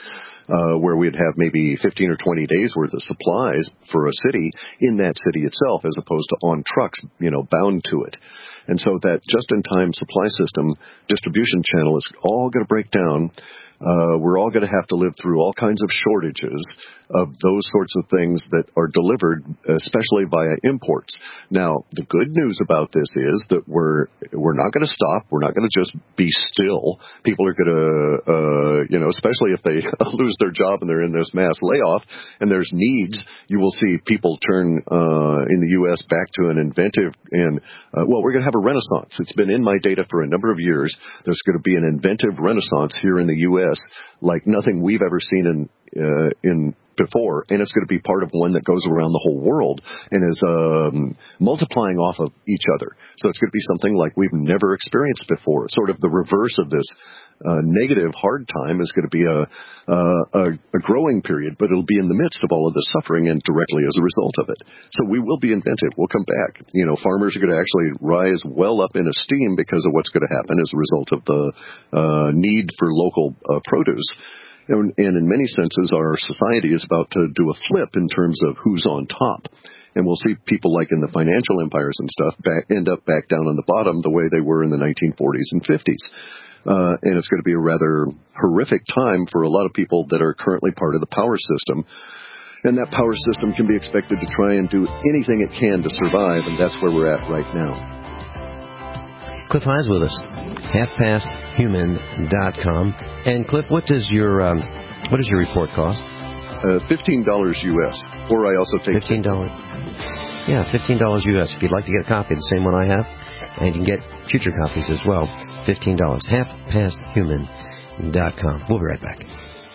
uh, where we'd have maybe fifteen or twenty days worth of supplies for a city in that city itself, as opposed to on trucks, you know, bound to it. And so that just-in-time supply system distribution channel is all going to break down. Uh, we're all going to have to live through all kinds of shortages of those sorts of things that are delivered, especially via imports. Now, the good news about this is that we're we're not going to stop. We're not going to just be still. People are going to, uh, you know, especially if they lose their job and they're in this mass layoff and there's needs, you will see people turn uh, in the U S back to an inventive and, uh, well, we're going to have a renaissance. It's been in my data for a number of years. There's going to be an inventive renaissance here in the U S like nothing we've ever seen in uh, in before, and it's going to be part of one that goes around the whole world and is um, multiplying off of each other. So it's going to be something like we've never experienced before. Sort of the reverse of this uh, negative hard time is going to be a, uh, a a growing period, but it'll be in the midst of all of the suffering and directly as a result of it. So we will be inventive. We'll come back. You know, farmers are going to actually rise well up in esteem because of what's going to happen as a result of the uh, need for local uh, produce. And, and in many senses, our society is about to do a flip in terms of who's on top. And we'll see people like in the financial empires and stuff back, end up back down on the bottom the way they were in the nineteen forties and fifties. Uh, and it's going to be a rather horrific time for a lot of people that are currently part of the power system. And that power system can be expected to try and do anything it can to survive, and that's where we're at right now. Cliff High's with us, half past human dot com. And Cliff, what does your um, what does your report cost? Uh, fifteen dollars U S. Or I also take fifteen dollars. Yeah, fifteen dollars U S. If you'd like to get a copy of the same one I have, and you can get future copies as well, fifteen dollars. half past human dot com. We'll be right back.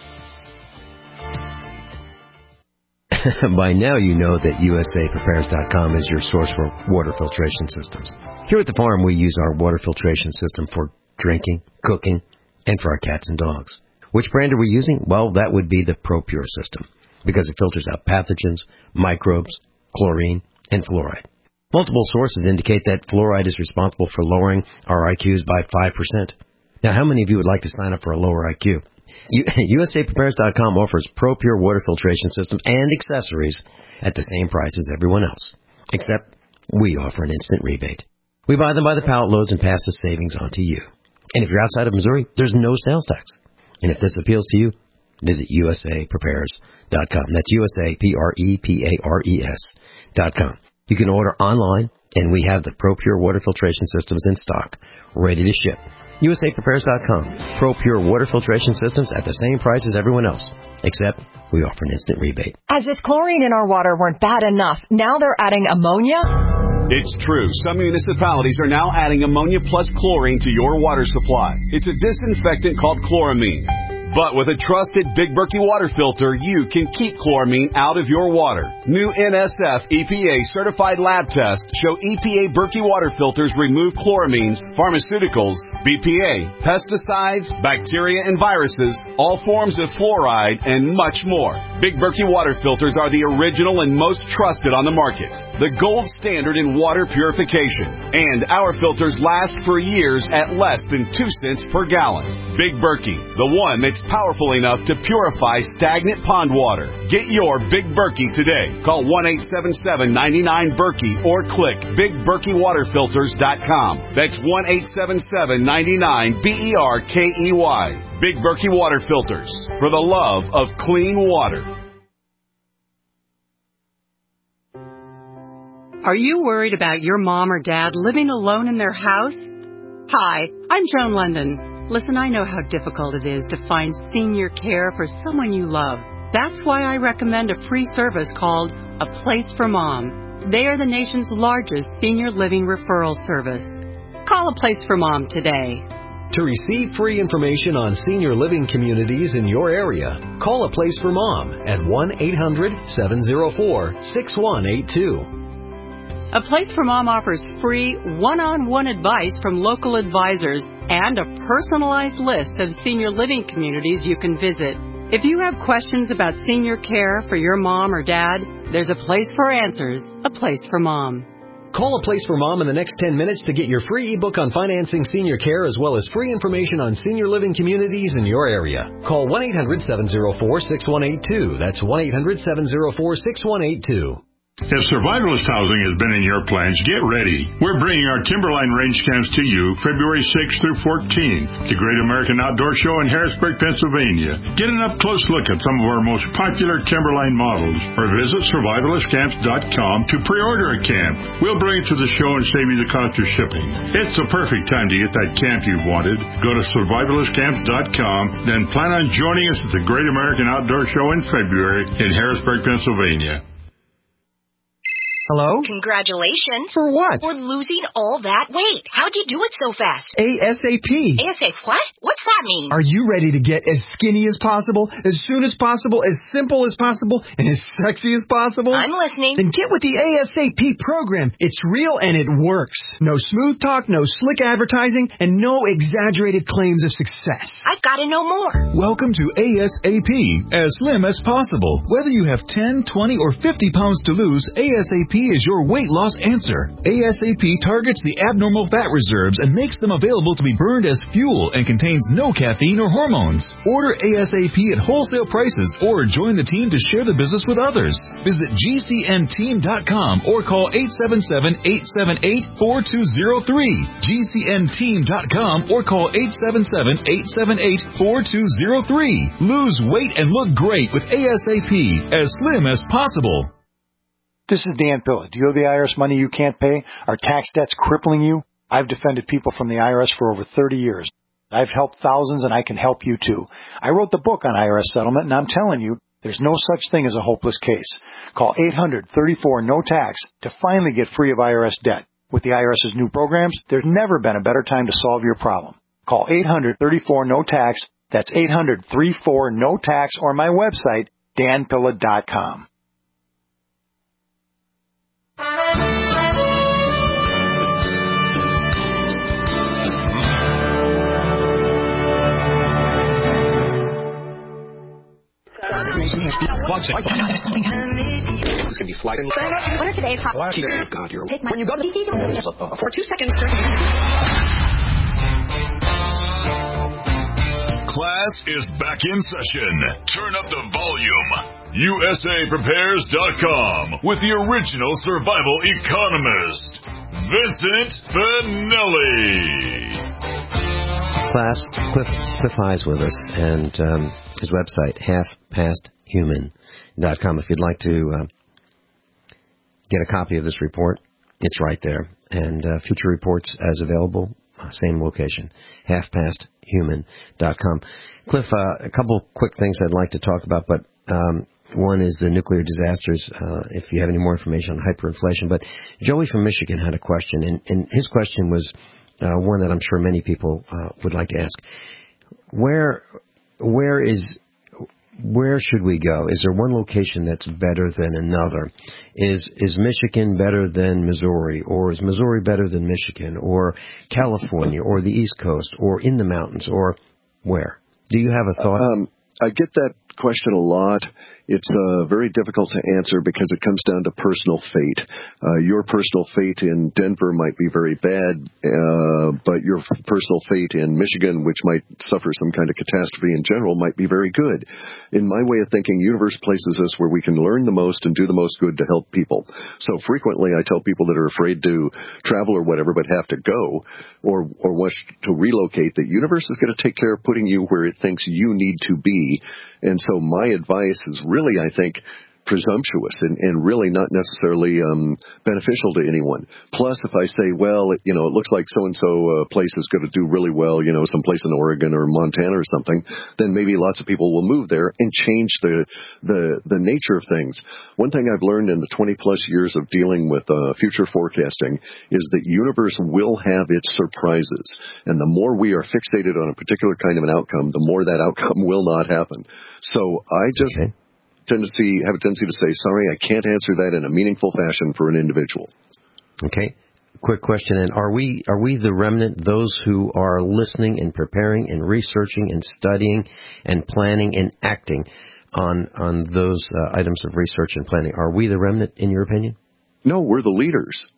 By now you know that U S A Prepares dot com is your source for water filtration systems. Here at the farm, we use our water filtration system for drinking, cooking, and for our cats and dogs. Which brand are we using? Well, that would be the ProPure system, because it filters out pathogens, microbes, chlorine, and fluoride. Multiple sources indicate that fluoride is responsible for lowering our I Qs by five percent. Now, how many of you would like to sign up for a lower I Q? U S A Prepares dot com offers ProPure water filtration systems and accessories at the same price as everyone else, except we offer an instant rebate. We buy them by the pallet loads and pass the savings on to you. And if you're outside of Missouri, there's no sales tax. And if this appeals to you, visit U S A Prepares dot com. That's U S A P R E P A R E S dot com. You can order online, and we have the ProPure water filtration systems in stock, ready to ship. U S A Prepares dot com. ProPure water filtration systems at the same price as everyone else, except we offer an instant rebate. As if chlorine in our water weren't bad enough, now they're adding ammonia? It's true. Some municipalities are now adding ammonia plus chlorine to your water supply. It's a disinfectant called chloramine. But with a trusted Big Berkey water filter, you can keep chloramine out of your water. New N S F E P A certified lab tests show E P A Berkey water filters remove chloramines, pharmaceuticals, B P A, pesticides, bacteria and viruses, all forms of fluoride, and much more. Big Berkey water filters are the original and most trusted on the market, the gold standard in water purification. And our filters last for years at less than two cents per gallon. Big Berkey, the one that's powerful enough to purify stagnant pond water. Get your Big Berkey today. Call one eight seven seven, nine nine, Berkey or click big berkey water filters dot com. That's one eight seven seven, nine nine, B E R K E Y. Big Berkey Water Filters, for the love of clean water. Are you worried about your mom or dad living alone in their house? Hi, I'm Joan London. Listen, I know how difficult it is to find senior care for someone you love. That's why I recommend a free service called A Place for Mom. They are the nation's largest senior living referral service. Call A Place for Mom today. To receive free information on senior living communities in your area, call A Place for Mom at one eight hundred, seven oh four, six one eight two. A Place for Mom offers free one-on-one advice from local advisors and a personalized list of senior living communities you can visit. If you have questions about senior care for your mom or dad, there's a place for answers, A Place for Mom. Call A Place for Mom in the next ten minutes to get your free ebook on financing senior care as well as free information on senior living communities in your area. Call one eight hundred seven oh four six one eight two. That's one eight hundred seven oh four six one eight two. If survivalist housing has been in your plans, get ready. We're bringing our Timberline Range Camps to you February sixth through fourteenth, the Great American Outdoor Show in Harrisburg, Pennsylvania. Get an up-close look at some of our most popular Timberline models, or visit survivalist camps dot com to pre-order a camp. We'll bring it to the show and save you the cost of shipping. It's the perfect time to get that camp you've wanted. Go to survivalist camps dot com, then plan on joining us at the Great American Outdoor Show in February in Harrisburg, Pennsylvania. Hello? Congratulations. For what? For losing all that weight. How'd you do it so fast? ASAP. ASAP what? What's that mean? Are you ready to get as skinny as possible, as soon as possible, as simple as possible, and as sexy as possible? I'm listening. Then get with the ASAP program. It's real and it works. No smooth talk, no slick advertising, and no exaggerated claims of success. I've got to know more. Welcome to ASAP, as slim as possible. Whether you have ten, twenty, or fifty pounds to lose, ASAP is your weight loss answer. ASAP targets the abnormal fat reserves and makes them available to be burned as fuel and contains no caffeine or hormones. Order ASAP at wholesale prices or join the team to share the business with others. Visit G C N team dot com or call eight seven seven, eight seven eight, four two zero three. G C N team dot com or call eight seven seven, eight seven eight, four two zero three. Lose weight and look great with ASAP, as slim as possible. This is Dan Pilla. Do you owe the I R S money you can't pay? Are tax debts crippling you? I've defended people from the I R S for over thirty years. I've helped thousands, and I can help you too. I wrote the book on I R S settlement, and I'm telling you, there's no such thing as a hopeless case. Call eight hundred, thirty-four, no tax to finally get free of I R S debt. With the IRS's new programs, there's never been a better time to solve your problem. Call eight hundred, thirty-four, no tax. That's eight hundred, thirty-four, no tax, or my website, dan pilla dot com. This can be sliding. What are today's hot? Oh God, you're Take my when you go to the for two seconds. Class is back in session. Turn up the volume. U S A prepares dot com with the original survival economist, Vincent Finelli. Class, Cliff, Cliff High's with us, and um, his website, half past human dot com. If you'd like to uh, get a copy of this report, it's right there. And uh, future reports as available, uh, same location, half past human dot com. Cliff, uh, a couple quick things I'd like to talk about, but um, one is the nuclear disasters, uh, if you have any more information on hyperinflation. But Joey from Michigan had a question, and, and his question was uh, one that I'm sure many people uh, would like to ask. Where, where is... Where should we go? Is there one location that's better than another? Is is Michigan better than Missouri? Or is Missouri better than Michigan? Or California? Or the East Coast? Or in the mountains? Or where? Do you have a thought? Um, I get that question a lot. It's uh, very difficult to answer because it comes down to personal fate. Uh, your personal fate in Denver might be very bad, uh, but your personal fate in Michigan, which might suffer some kind of catastrophe in general, might be very good. In my way of thinking, universe places us where we can learn the most and do the most good to help people. So frequently I tell people that are afraid to travel or whatever but have to go or, or wish to relocate, the universe is going to take care of putting you where it thinks you need to be. And so my advice is really, I think, presumptuous and, and really not necessarily um, beneficial to anyone. Plus, if I say, well, it, you know, it looks like so-and-so uh, place is going to do really well, you know, someplace in Oregon or Montana or something, then maybe lots of people will move there and change the the, the nature of things. One thing I've learned in the twenty-plus years of dealing with uh, future forecasting is that universe will have its surprises. And the more we are fixated on a particular kind of an outcome, the more that outcome will not happen. So I just... Okay. Tendency, have a tendency to say, sorry, I can't answer that in a meaningful fashion for an individual. Okay. Quick question, and are we are we the remnant, those who are listening and preparing and researching and studying and planning and acting on on those uh, items of research and planning? Are we the remnant, in your opinion? No, we're the leaders.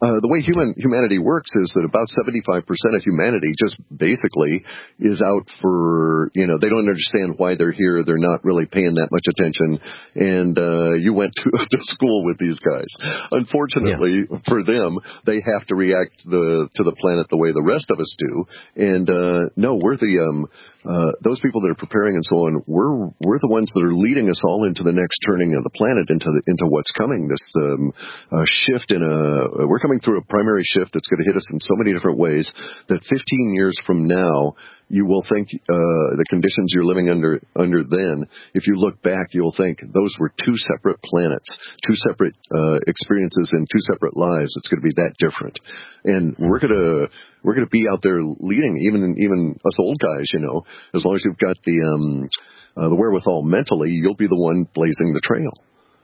Uh, the way human humanity works is that about seventy-five percent of humanity just basically is out for, you know, they don't understand why they're here. They're not really paying that much attention. And uh, you went to, to school with these guys. Unfortunately, yeah. for them, they have to react the, to the planet the way the rest of us do. And uh, no, we're the um, uh, those people that are preparing and so on. We're we're the ones that are leading us all into the next turning of the planet, into the, into what's coming. This um, uh, shift in a we're coming through a primary shift that's going to hit us in so many different ways that fifteen years from now, you will think uh, the conditions you're living under under then, if you look back, you'll think those were two separate planets, two separate uh, experiences in two separate lives. It's going to be that different. And we're going to we're going to be out there leading, even even us old guys, you know, as long as you've got the um, uh, the wherewithal mentally, you'll be the one blazing the trail.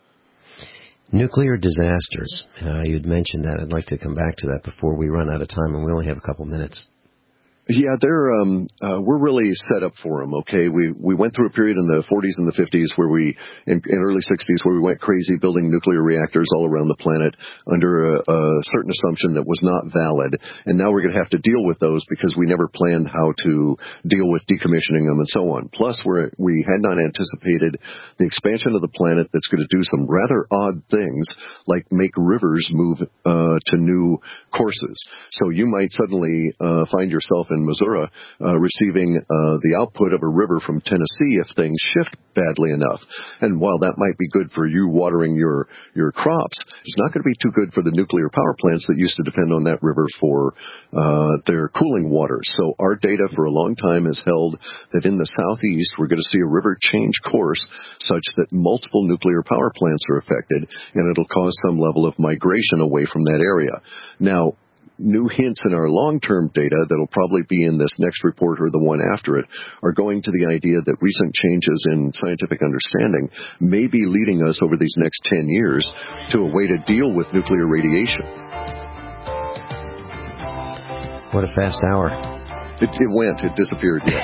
Nuclear disasters. Uh, you'd mentioned that. I'd like to come back to that before we run out of time, and we only have a couple minutes. Yeah, they're um uh, we're really set up for them. Okay, we we went through a period in the forties and the fifties where we in, in early sixties where we went crazy building nuclear reactors all around the planet under a, a certain assumption that was not valid, and now we're going to have to deal with those because we never planned how to deal with decommissioning them and so on. Plus, we're we had not anticipated the expansion of the planet that's going to do some rather odd things like make rivers move uh, to new courses. So you might suddenly uh, find yourself in Missouri, uh, receiving uh, the output of a river from Tennessee if things shift badly enough. And while that might be good for you watering your, your crops, it's not going to be too good for the nuclear power plants that used to depend on that river for uh, their cooling water. So our data for a long time has held that in the southeast we're going to see a river change course such that multiple nuclear power plants are affected, and it'll cause some level of migration away from that area. Now, new hints in our long-term data that'll probably be in this next report or the one after it are going to the idea that recent changes in scientific understanding may be leading us over these next ten years to a way to deal with nuclear radiation. What a fast hour. It, it went. It disappeared, yes.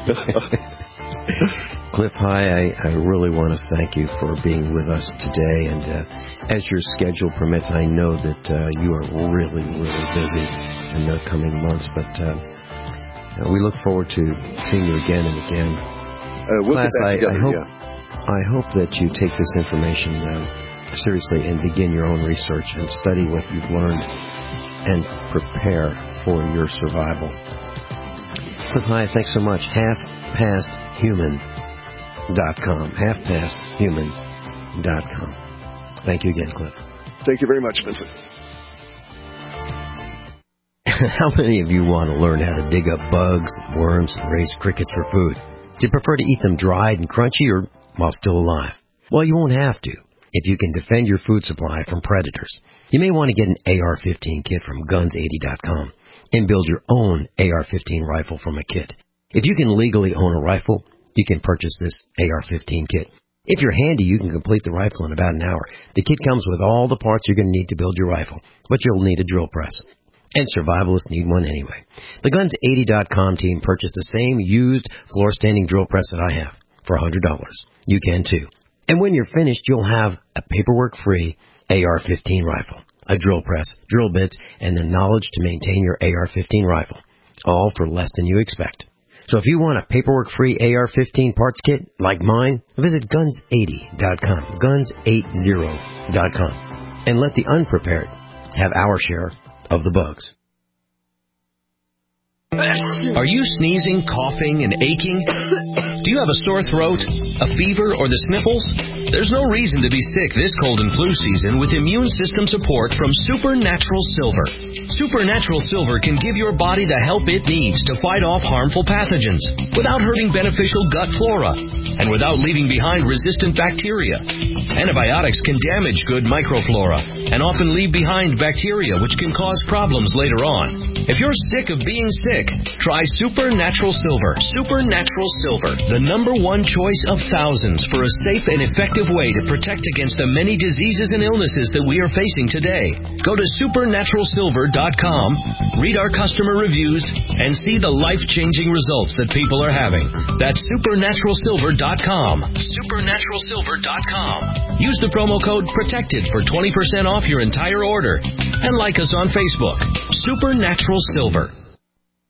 Cliff High, I, I really want to thank you for being with us today. And uh, as your schedule permits, I know that uh, you are really, really busy in the coming months. But uh, we look forward to seeing you again and again. Uh, we'll Class, I, together, I, hope, yeah. I hope that you take this information uh, seriously and begin your own research and study what you've learned and prepare for your survival. Cliff High, thanks so much. half past human dot com. half past human dot com. Thank you again, Cliff. Thank you very much, Vincent. How many of you want to learn how to dig up bugs, worms, and raise crickets for food? Do you prefer to eat them dried and crunchy or while still alive? Well, you won't have to if you can defend your food supply from predators. You may want to get an A R fifteen kit from guns eighty dot com and build your own A R fifteen rifle from a kit. If you can legally own a rifle, you can purchase this A R fifteen kit. If you're handy, you can complete the rifle in about an hour. The kit comes with all the parts you're going to need to build your rifle, but you'll need a drill press. And survivalists need one anyway. The guns eighty dot com team purchased the same used floor-standing drill press that I have for one hundred dollars. You can too. And when you're finished, you'll have a paperwork-free A R fifteen rifle, a drill press, drill bits, and the knowledge to maintain your A R fifteen rifle, all for less than you expect. So if you want a paperwork-free A R fifteen parts kit like mine, visit guns eighty dot com, guns eighty dot com, and let the unprepared have our share of the bugs. Are you sneezing, coughing, and aching? Do you have a sore throat, a fever, or the sniffles? There's no reason to be sick this cold and flu season with immune system support from Supernatural Silver. Supernatural Silver can give your body the help it needs to fight off harmful pathogens without hurting beneficial gut flora and without leaving behind resistant bacteria. Antibiotics can damage good microflora and often leave behind bacteria which can cause problems later on. If you're sick of being sick, try Supernatural Silver. Supernatural Silver, the number one choice of thousands for a safe and effective way to protect against the many diseases and illnesses that we are facing today. Go to supernatural silver dot com, read our customer reviews, and see the life-changing results that people are having. That's supernatural silver dot com. supernatural silver dot com. Use the promo code PROTECTED for twenty percent off your entire order. and like us on Facebook. Supernatural Silver.